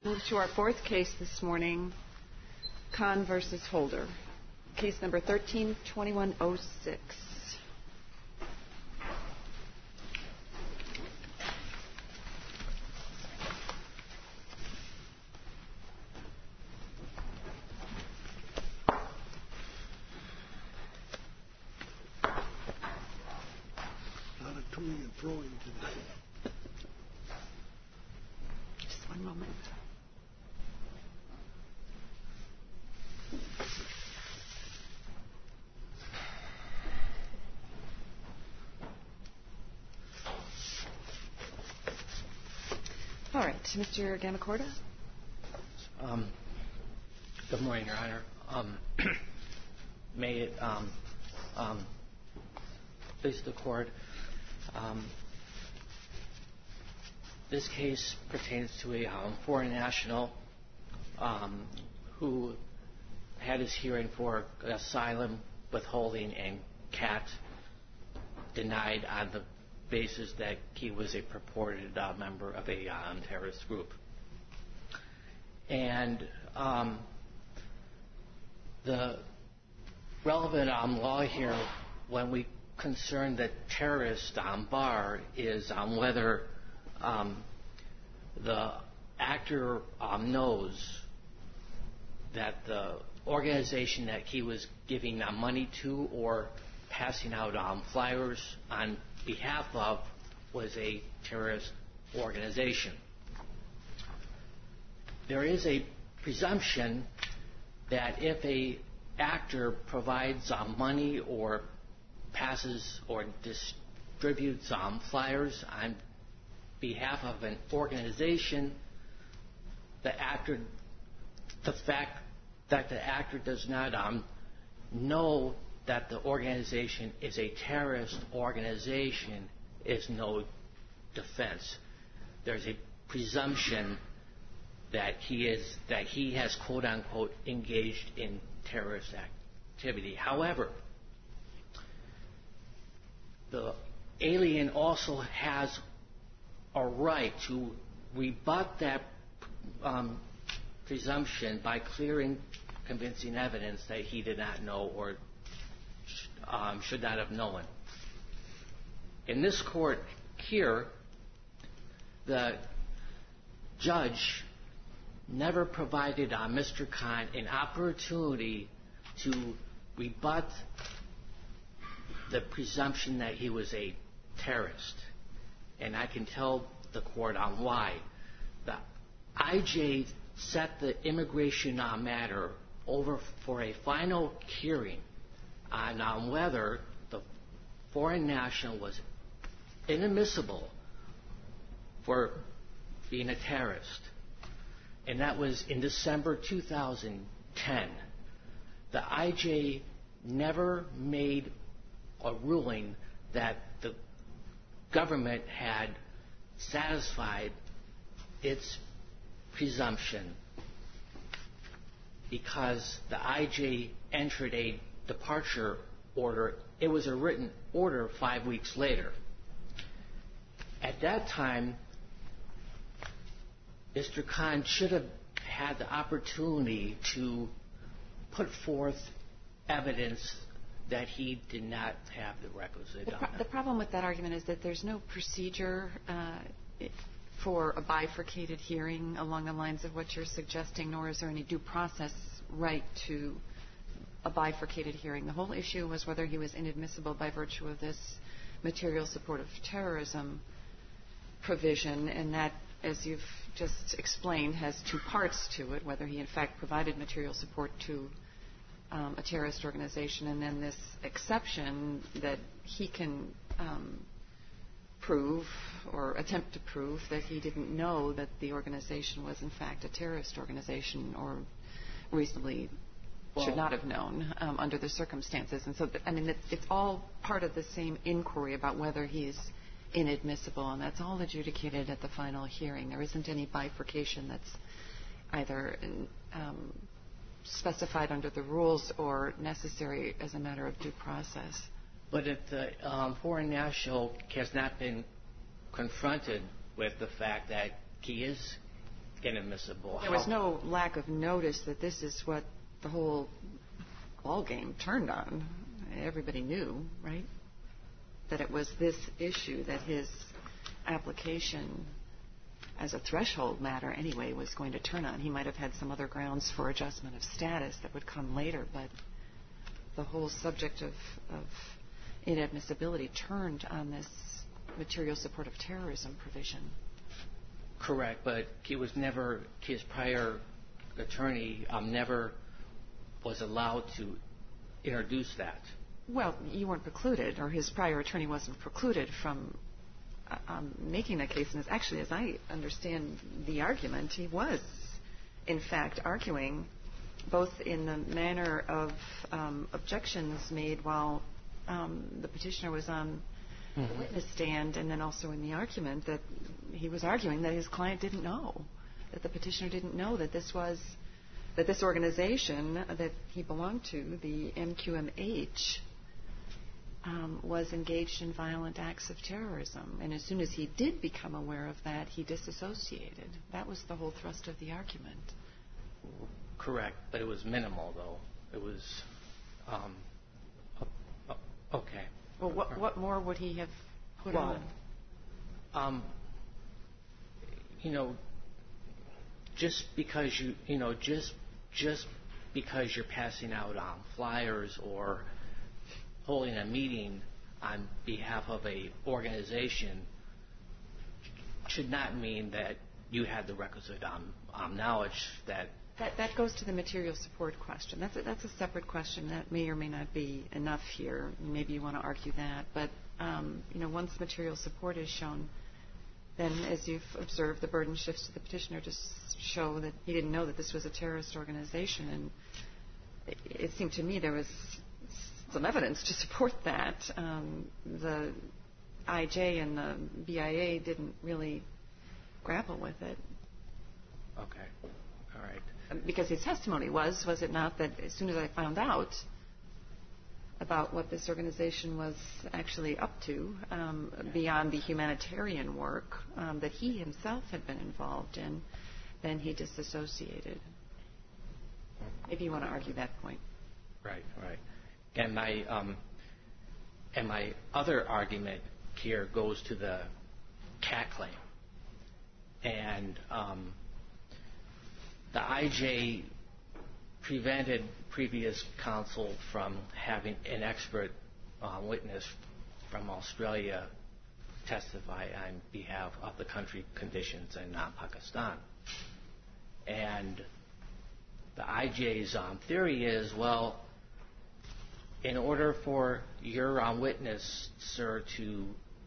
Move to our fourth case this morning, Khan versus Holder, case number 13-2106. Not a toing and throwing today. Just one moment. All right, Mr. Gamacorda. Good morning, Your Honor. May it please the Court. This case pertains to a foreign national who had his hearing for asylum, withholding, and CAT denied on the basis that he was a purported member of a terrorist group. And the relevant law here, when we concern the terrorist bar, is whether the actor knows that the organization that he was giving money to or passing out flyers on behalf of was a terrorist organization. There is a presumption that if a actor provides money or passes or distributes flyers on behalf of an organization, the fact that the actor does not know that the organization is a terrorist organization is no defense. There's a presumption that he has quote unquote engaged in terrorist activity. However, the alien also has a right to rebut that presumption by clearing convincing evidence that he did not know or should not have known. In this court here, the judge never provided Mr. Khan an opportunity to rebut the presumption that he was a terrorist. And I can tell the court on why. The IJ set the immigration matter over for a final hearing on whether the foreign national was inadmissible for being a terrorist. And that was in December 2010. The IJ never made a ruling that the government had satisfied its presumption because the IJ entered a departure order. It was a written order 5 weeks later. At that time, Mr. Khan should have had the opportunity to put forth evidence that he did not have the requisite. The problem with that argument is that there's no procedure for a bifurcated hearing along the lines of what you're suggesting, nor is there any due process right to a bifurcated hearing. The whole issue was whether he was inadmissible by virtue of this material support of terrorism provision, and that, as you've just explained, has two parts to it, whether he in fact provided material support to a terrorist organization, and then this exception that he can prove or attempt to prove that he didn't know that the organization was in fact a terrorist organization or reasonably should not have known under the circumstances. And so, it's all part of the same inquiry about whether he's inadmissible, and that's all adjudicated at the final hearing. There isn't any bifurcation that's either specified under the rules or necessary as a matter of due process. But if the foreign national has not been confronted with the fact that he is inadmissible. There was no lack of notice that this is what the whole ballgame turned on. Everybody knew, right? That it was this issue that his application as a threshold matter anyway was going to turn on. He might have had some other grounds for adjustment of status that would come later, but the whole subject of inadmissibility turned on this material support of terrorism provision. Correct, but his prior attorney never was allowed to introduce that. Well, you weren't precluded, or his prior attorney wasn't precluded from making that case. And actually, as I understand the argument, he was, in fact, arguing both in the manner of objections made while the petitioner was on the witness stand, and then also in the argument that he was arguing that his client didn't know, that the petitioner didn't know that this organization that he belonged to, the MQMH, was engaged in violent acts of terrorism. And as soon as he did become aware of that, he disassociated. That was the whole thrust of the argument. Correct, but it was minimal, though. It was okay. Well, what more would he have put on? Just because just because you're passing out flyers or holding a meeting on behalf of a organization should not mean that you had the requisite knowledge that. That goes to the material support question. That's a separate question that may or may not be enough here. Maybe you want to argue that. But, once material support is shown, then, as you've observed, the burden shifts to the petitioner to show that he didn't know that this was a terrorist organization. And it seemed to me there was some evidence to support that. The IJ and the BIA didn't really grapple with it. Okay. All right. Because his testimony was it not, that as soon as I found out about what this organization was actually up to, beyond the humanitarian work that he himself had been involved in, then he disassociated. Maybe you want to argue that point. Right. And my other argument here goes to the CAT claim. And the IJ prevented previous counsel from having an expert witness from Australia testify on behalf of the country conditions in Pakistan. And the IJ's theory is, well, in order for your witness, sir, to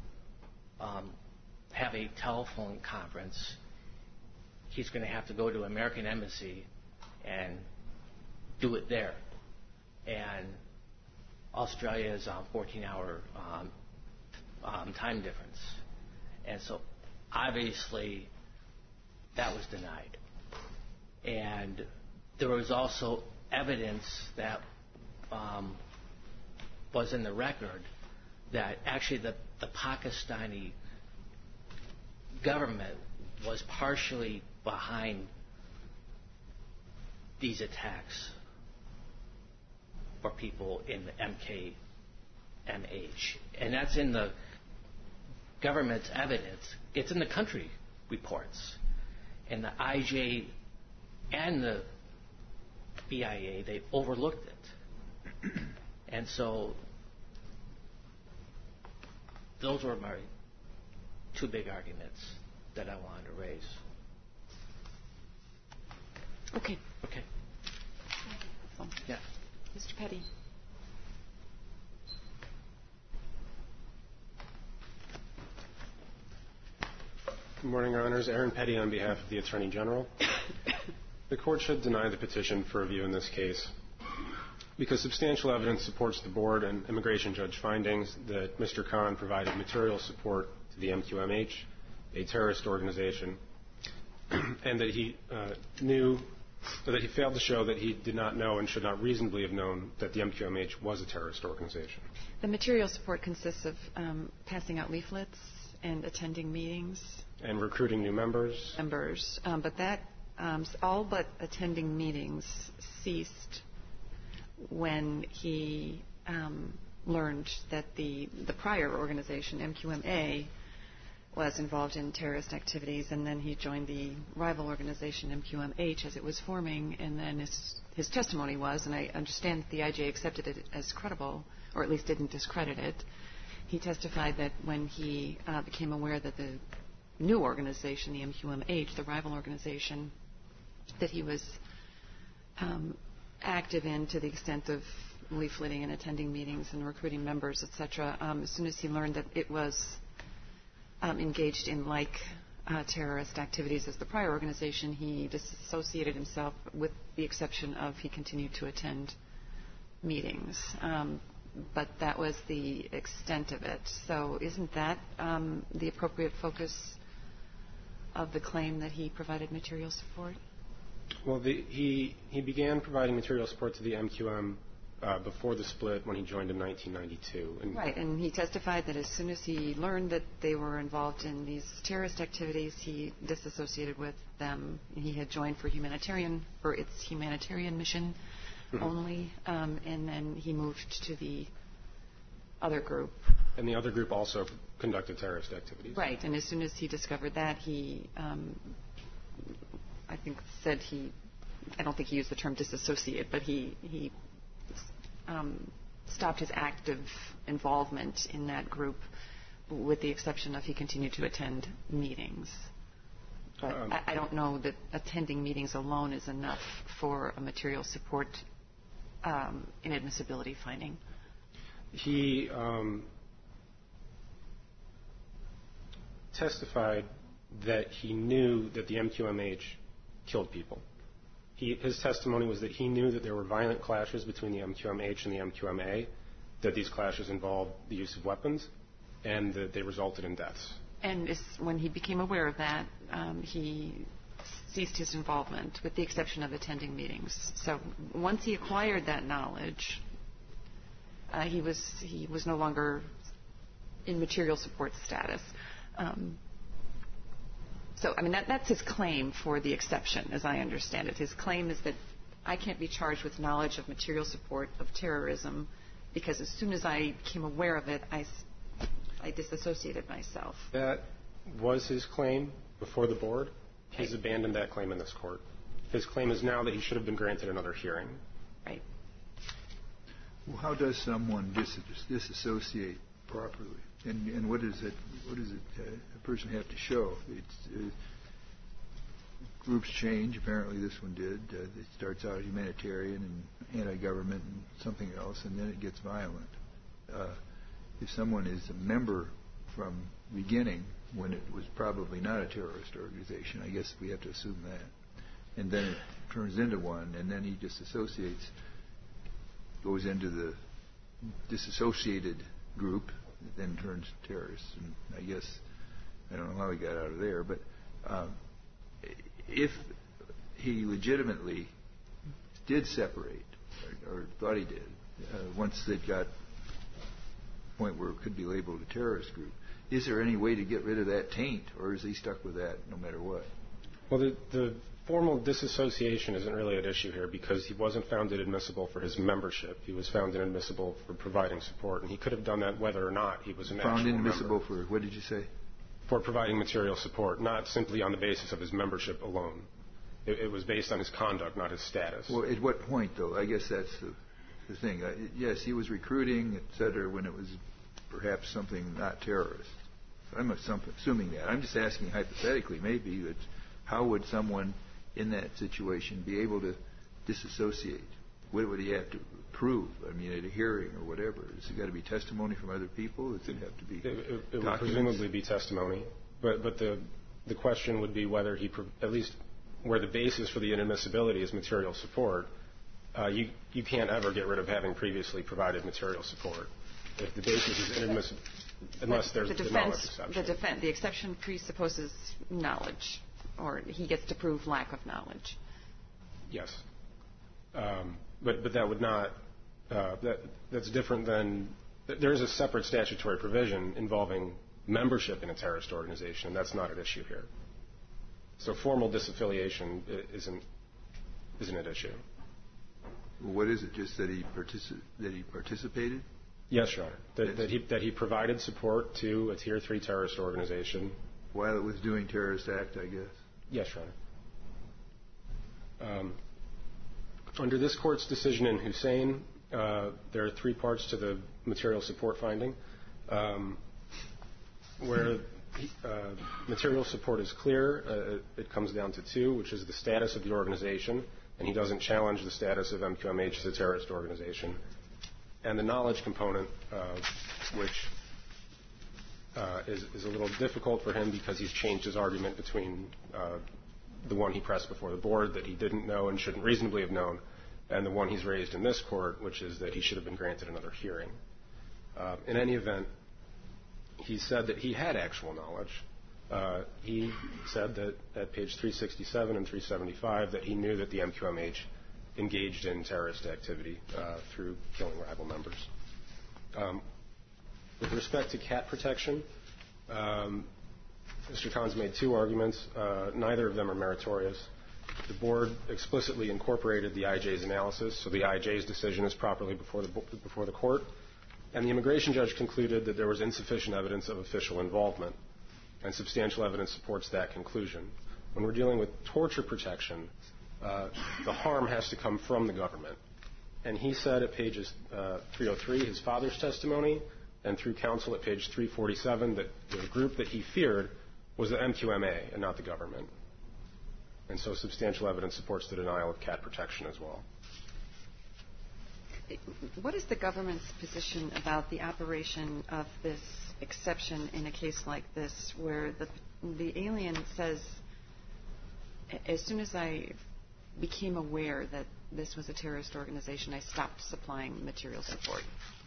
have a telephone conference, he's going to have to go to American Embassy and do it there. And Australia's 14-hour time difference. And so obviously that was denied. And there was also evidence that was in the record that actually the Pakistani government was partially behind these attacks for people in the MKMH. And that's in the government's evidence. It's in the country reports. And the IJ and the BIA, they overlooked it. And so those were my two big arguments that I wanted to raise. Okay. Yeah. Mr. Petty. Good morning, Your Honors. Aaron Petty on behalf of the Attorney General. The Court should deny the petition for review in this case because substantial evidence supports the Board and immigration judge findings that Mr. Khan provided material support to the MQMH, a terrorist organization, and that he that he failed to show that he did not know and should not reasonably have known that the MQMH was a terrorist organization. The material support consists of passing out leaflets and attending meetings. And recruiting new members. But that all but attending meetings ceased when he learned that the prior organization, MQMA, was involved in terrorist activities, and then he joined the rival organization, MQMH, as it was forming, and then his testimony was, and I understand that the IJ accepted it as credible, or at least didn't discredit it. He testified that when he became aware that the new organization, the MQMH, the rival organization, that he was active in to the extent of leafleting and attending meetings and recruiting members, etc. As soon as he learned that it was engaged in terrorist activities as the prior organization, he disassociated himself, with the exception of he continued to attend meetings. But that was the extent of it. So isn't that the appropriate focus of the claim that he provided material support? Well, he began providing material support to the MQM before the split when he joined in 1992. Right, and he testified that as soon as he learned that they were involved in these terrorist activities, he disassociated with them. He had joined for its humanitarian mission only, and then he moved to the other group. And the other group also conducted terrorist activities. Right, and as soon as he discovered that, he, I think, said I don't think he used the term disassociate, but he stopped his active involvement in that group, with the exception of he continued to attend meetings. But I don't know that attending meetings alone is enough for a material support inadmissibility finding. He testified that he knew that the MQMH killed people. His testimony was that he knew that there were violent clashes between the MQMH and the MQMA, that these clashes involved the use of weapons, and that they resulted in deaths. And when he became aware of that, he ceased his involvement, with the exception of attending meetings. So once he acquired that knowledge, he was no longer in material support status. So, I mean, that's his claim for the exception, as I understand it. His claim is that I can't be charged with knowledge of material support of terrorism because as soon as I became aware of it, I disassociated myself. That was his claim before the board. He's abandoned that claim in this court. His claim is now that he should have been granted another hearing. Right. Well, how does someone disassociate properly? And what does a person have to show? Groups change. Apparently this one did. It starts out humanitarian and anti-government and something else, and then it gets violent. If someone is a member from the beginning, when it was probably not a terrorist organization, I guess we have to assume that, and then it turns into one, and then he disassociates, goes into the disassociated group, then turns terrorist. And I guess I don't know how he got out of there, but if he legitimately did separate, or thought he did, once it got to the point where it could be labeled a terrorist group, is there any way to get rid of that taint, or is he stuck with that no matter what? Well, the formal disassociation isn't really at issue here because he wasn't found inadmissible for his membership. He was found inadmissible for providing support, and he could have done that whether or not he was an actual member. Found inadmissible for, what did you say? For providing material support, not simply on the basis of his membership alone. It was based on his conduct, not his status. Well, at what point, though? I guess that's the thing. Yes, he was recruiting, et cetera, when it was perhaps something not terrorist. I'm assuming that. I'm just asking hypothetically, maybe, that how would someone in that situation be able to disassociate? What would he have to prove? I mean, at a hearing or whatever. Has it got to be testimony from other people? Does it have to be It would presumably be testimony. But the question would be whether he, at least where the basis for the inadmissibility is material support, you can't ever get rid of having previously provided material support. If the basis is inadmissible, unless there's the knowledge exception. The exception presupposes knowledge, or he gets to prove lack of knowledge. Yes. But that would not, that's different than, there is a separate statutory provision involving membership in a terrorist organization, and that's not at issue here. So formal disaffiliation isn't at issue. What is it? Just that he participated? Yes, Your Honor. That he provided support to a Tier 3 terrorist organization. While it was doing terrorist act, I guess? Yes, Your Honor. Under this Court's decision in Hussein, there are three parts to the material support finding. Where material support is clear, it comes down to two, which is the status of the organization, and he doesn't challenge the status of MQMH as a terrorist organization, and the knowledge component, which is a little difficult for him because he's changed his argument between the one he pressed before the board that he didn't know and shouldn't reasonably have known, and the one he's raised in this court, which is that he should have been granted another hearing. In any event, he said that he had actual knowledge. He said that at page 367 and 375 that he knew that the MQMH engaged in terrorist activity through killing rival members. With respect to cat protection, Mr. Khan's made two arguments. Neither of them are meritorious. The board explicitly incorporated the IJ's analysis, so the IJ's decision is properly before the court. And the immigration judge concluded that there was insufficient evidence of official involvement, and substantial evidence supports that conclusion. When we're dealing with torture protection, the harm has to come from the government. And he said at pages 303, his father's testimony, and through counsel at page 347, that the group that he feared was the MQMA and not the government. And so substantial evidence supports the denial of cat protection as well. What is the government's position about the operation of this exception in a case like this, where the alien says, as soon as I became aware that this was a terrorist organization, I stopped supplying material support?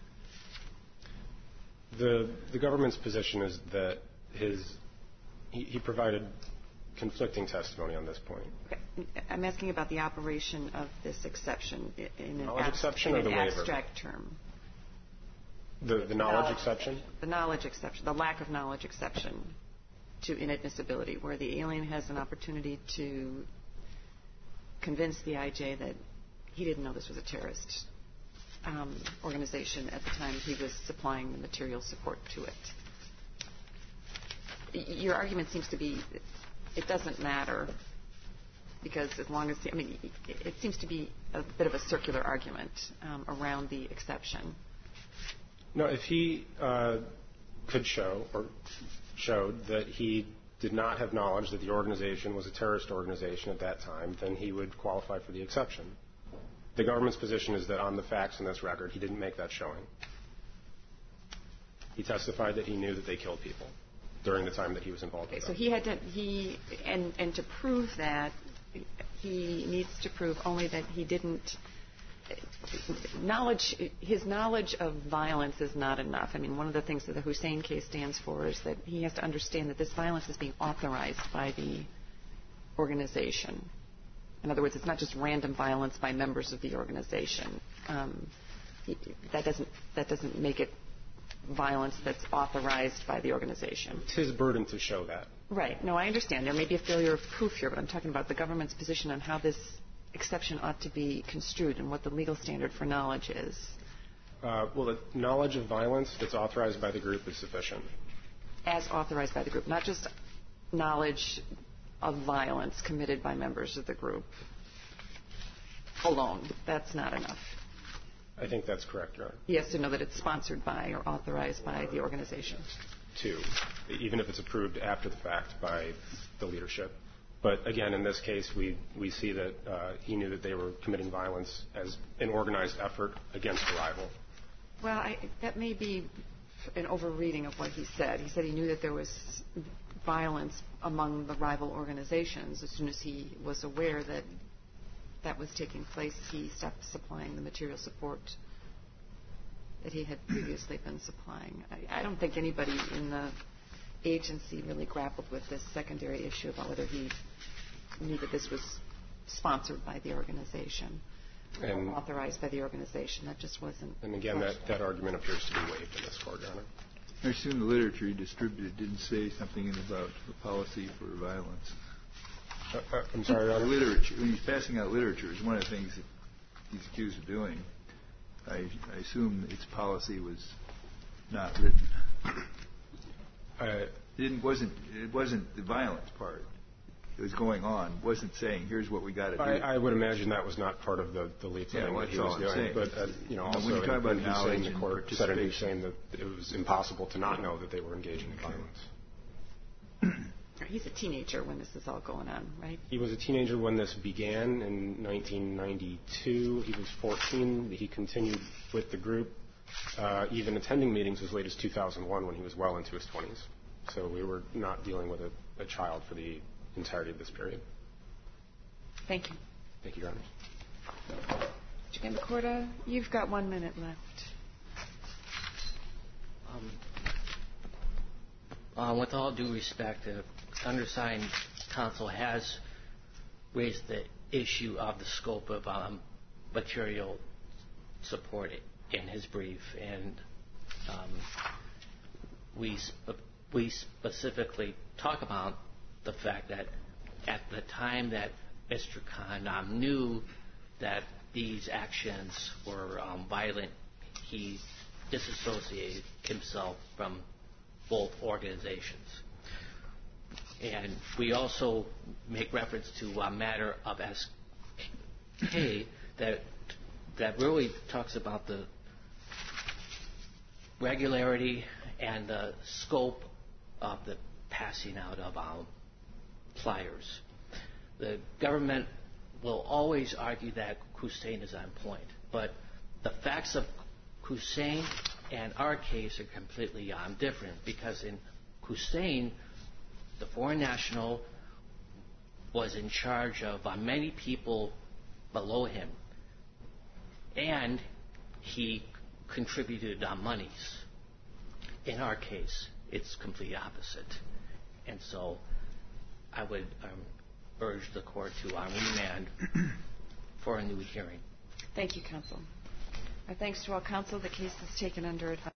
The government's position is that he provided conflicting testimony on this point. Okay. I'm asking about the operation of this exception in an abstract term. The knowledge exception? The knowledge exception, the lack of knowledge exception to inadmissibility, where the alien has an opportunity to convince the IJ that he didn't know this was a terrorist organization at the time he was supplying the material support to it. Your argument seems to be it doesn't matter because as long as it seems to be a bit of a circular argument around the exception. No, if he could show or showed that he did not have knowledge that the organization was a terrorist organization at that time, then he would qualify for the exception. The government's position is that on the facts in this record, he didn't make that showing. He testified that he knew that they killed people during the time that he was involved with them. So he had to, and to prove that, he needs to prove only that he didn't, his knowledge of violence is not enough. I mean, one of the things that the Hussein case stands for is that he has to understand that this violence is being authorized by the organization. In other words, it's not just random violence by members of the organization. That doesn't make it violence that's authorized by the organization. It's his burden to show that. Right. No, I understand. There may be a failure of proof here, but I'm talking about the government's position on how this exception ought to be construed and what the legal standard for knowledge is. Well, the knowledge of violence that's authorized by the group is sufficient. As authorized by the group, not just knowledge of violence committed by members of the group alone. That's not enough. I think that's correct, Your Honor. He has to know that it's sponsored by or authorized by the organization. Two, even if it's approved after the fact by the leadership. But again, in this case, we see that he knew that they were committing violence as an organized effort against a rival. Well, that may be an overreading of what he said. He said he knew that there was violence among the rival organizations. As soon as he was aware that that was taking place, he stopped supplying the material support that he had previously been supplying. I don't think anybody in the agency really grappled with this secondary issue about whether he knew that this was sponsored by the organization or authorized by the organization. That just wasn't. And again, that argument appears to be waived in this court, Your Honor. I assume the literature he distributed didn't say something about a policy for violence. I'm sorry, Your Honor? Literature. When he's passing out literature, is one of the things that he's accused of doing. I assume its policy was not written. It wasn't the violence part. It was going on. It wasn't saying, here's what we got to do. I would imagine that was not part of the leafleting that he was doing. But also, when you talk about knowledge, the court said it was saying that it was impossible to not know that they were engaging in violence. He's a teenager when this is all going on, right? He was a teenager when this began in 1992. He was 14. He continued with the group, even attending meetings as late as 2001 when he was well into his 20s. So we were not dealing with a child for the entirety of this period. Thank you. Thank you, Your Honor. Jim McCorda, you've got 1 minute left. With all due respect, the undersigned counsel has raised the issue of the scope of material support in his brief, and we specifically talk about the fact that at the time that Mr. Khan knew that these actions were violent, he disassociated himself from both organizations. And we also make reference to a matter of SK that really talks about the regularity and the scope of the passing out of flyers. The government will always argue that Hussein is on point, but the facts of Hussein and our case are completely different, because in Hussein, the foreign national was in charge of many people below him, and he contributed monies. In our case, it's completely opposite. And so I would urge the court to remand for a new hearing. Thank you, counsel. Our thanks to all counsel. The case is taken under advice.